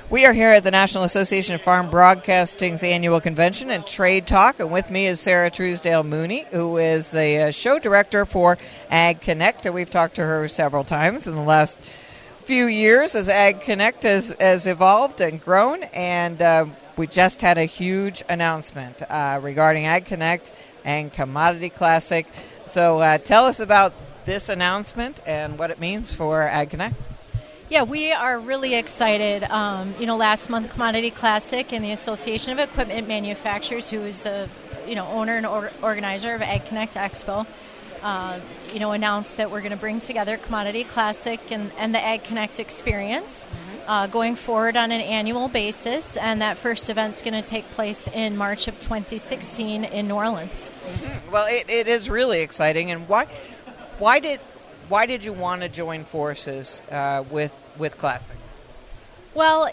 We are here at the National Association of Farm Broadcasting's annual convention and trade talk, and with me is Sarah Truesdale Mooney, who is a show director for Ag Connect, and we've talked to her several times in the last few years as Ag Connect has evolved and grown, and we just had a huge announcement regarding Ag Connect and Commodity Classic. So tell us about this announcement and what it means for Ag Connect. Yeah, we are really excited. Last month, Commodity Classic and the Association of Equipment Manufacturers, who is the owner and organizer of Ag Connect Expo, announced that we're going to bring together Commodity Classic and the Ag Connect experience going forward on an annual basis. And that first event's going to take place in March of 2016 in New Orleans. Mm-hmm. Well, it is really exciting. And why did you want to join forces with Classic? Well,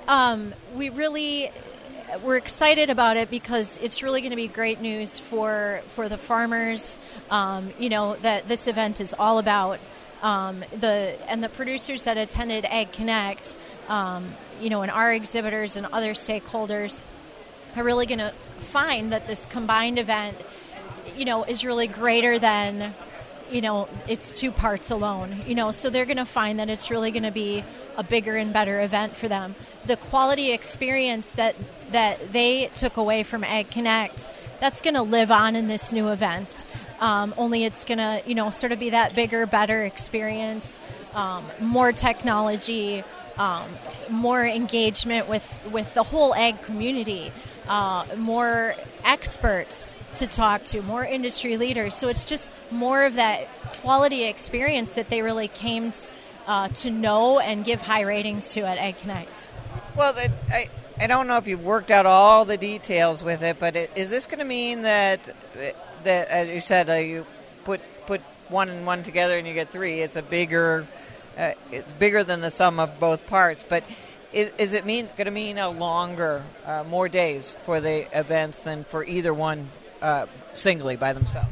we're excited about it because it's really going to be great news for the farmers. That this event is all about the producers that attended Ag Connect. And our exhibitors and other stakeholders are really going to find that this combined event, is really greater than it's two parts alone, so they're going to find that it's really going to be a bigger and better event for them. The quality experience that they took away from Ag Connect, that's going to live on in this new event. Only it's going to, sort of be that bigger, better experience, more technology, more engagement with the whole ag community, more experts to talk to, more industry leaders. So it's just more of that quality experience that they really came to know and give high ratings to at Ag Connect. Well, I don't know if you've worked out all the details with it, but is this going to mean that as you said, you put one and one together and you get three? It's bigger than the sum of both parts, but is it going to mean a longer, more days for the events than for either one singly by themselves?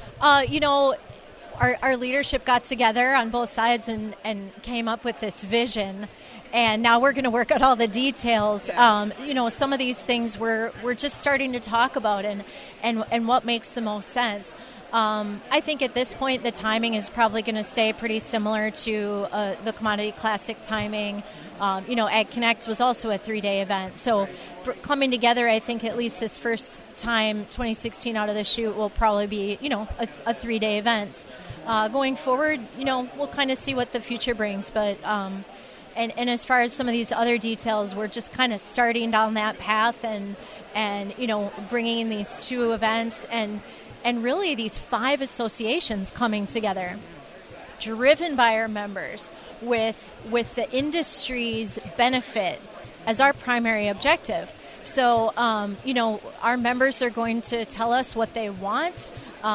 Our leadership got together on both sides and came up with this vision, and now we're going to work out all the details. Yeah. Some of these things we're just starting to talk about and what makes the most sense. I think at this point the timing is probably going to stay pretty similar to the Commodity Classic timing. Ag Connect was also a 3-day event. So coming together, I think at least this first time, 2016 out of the chute, will probably be, a 3-day event. Going forward, we'll kind of see what the future brings. But and as far as some of these other details, we're just kind of starting down that path and bringing these two events and really these 5 associations coming together, driven by our members, with the industry's benefit as our primary objective. So, our members are going to tell us what they want.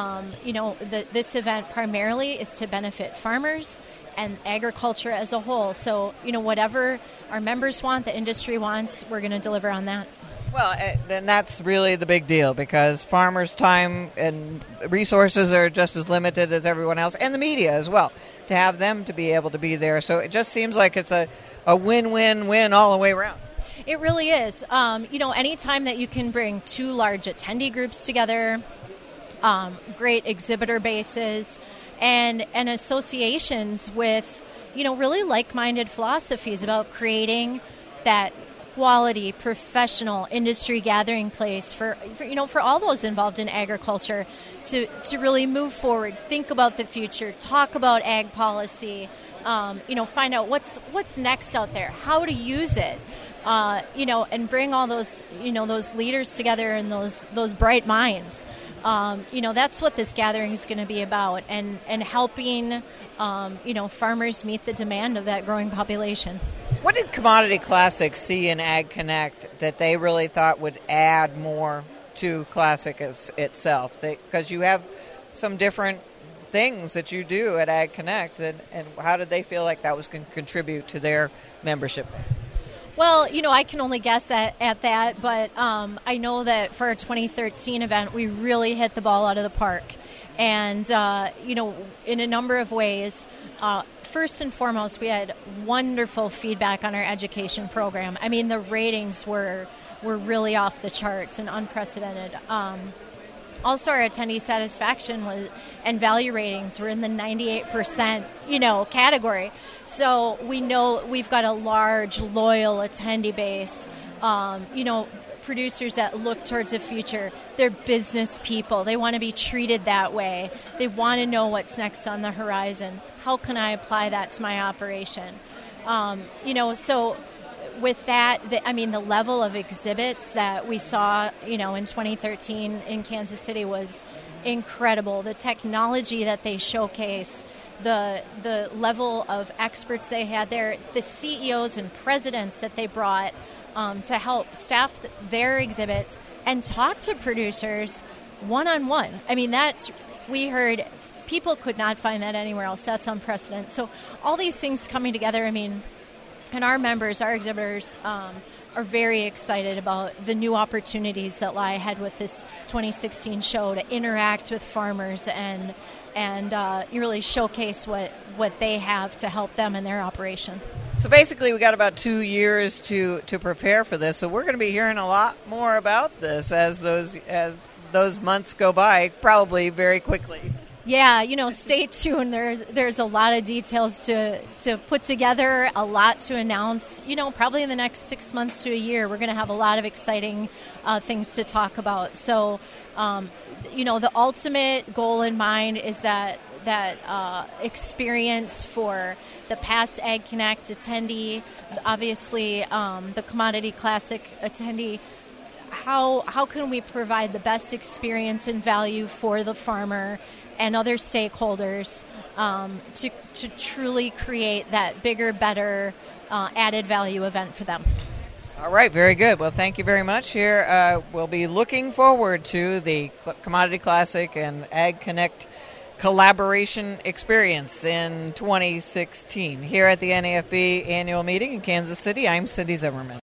This event primarily is to benefit farmers and agriculture as a whole. So, whatever our members want, the industry wants, we're going to deliver on that. Well, then that's really the big deal, because farmers' time and resources are just as limited as everyone else, and the media as well, to have them to be able to be there. So it just seems like it's a win-win-win all the way around. It really is. Any time that you can bring 2 large attendee groups together, great exhibitor bases, and associations with, really like-minded philosophies about creating that quality, professional industry gathering place for all those involved in agriculture to really move forward, think about the future, talk about ag policy, find out what's next out there, how to use it, and bring all those those leaders together and those bright minds. That's what this gathering is going to be about, and helping farmers meet the demand of that growing population. What did Commodity Classic see in Ag Connect that they really thought would add more to Classic itself? Because you have some different things that you do at Ag Connect, and how did they feel like that was going to contribute to their membership? Well, I can only guess at that, but I know that for our 2013 event, we really hit the ball out of the park. And, in a number of ways, first and foremost, we had wonderful feedback on our education program. I mean, the ratings were really off the charts and unprecedented. Also, our attendee satisfaction and value ratings were in the 98%, category. So we know we've got a large, loyal attendee base. Producers that look towards the future. They're business people. They want to be treated that way. They want to know what's next on the horizon. How can I apply that to my operation? So with that, the level of exhibits that we saw, in 2013 in Kansas City was incredible. The technology that they showcased, the level of experts they had there, the CEOs and presidents that they brought to help staff their exhibits and talk to producers one-on-one. We heard people could not find that anywhere else. That's unprecedented. So all these things coming together, and our members, our exhibitors, are very excited about the new opportunities that lie ahead with this 2016 show to interact with farmers and really showcase what they have to help them in their operation. So basically, we got about 2 years to prepare for this. So we're going to be hearing a lot more about this as those months go by, probably very quickly. Yeah, stay tuned. There's a lot of details to put together, a lot to announce. Probably in the next 6 months to a year, we're going to have a lot of exciting things to talk about. So, the ultimate goal in mind is that experience for the past Ag Connect attendee, obviously the Commodity Classic attendee. How can we provide the best experience and value for the farmer and other stakeholders to truly create that bigger, better added value event for them? All right, very good. Well, thank you very much. Here we'll be looking forward to the Commodity Classic and Ag Connect collaboration experience in 2016. Here at the NAFB annual meeting in Kansas City, I'm Cindy Zimmerman.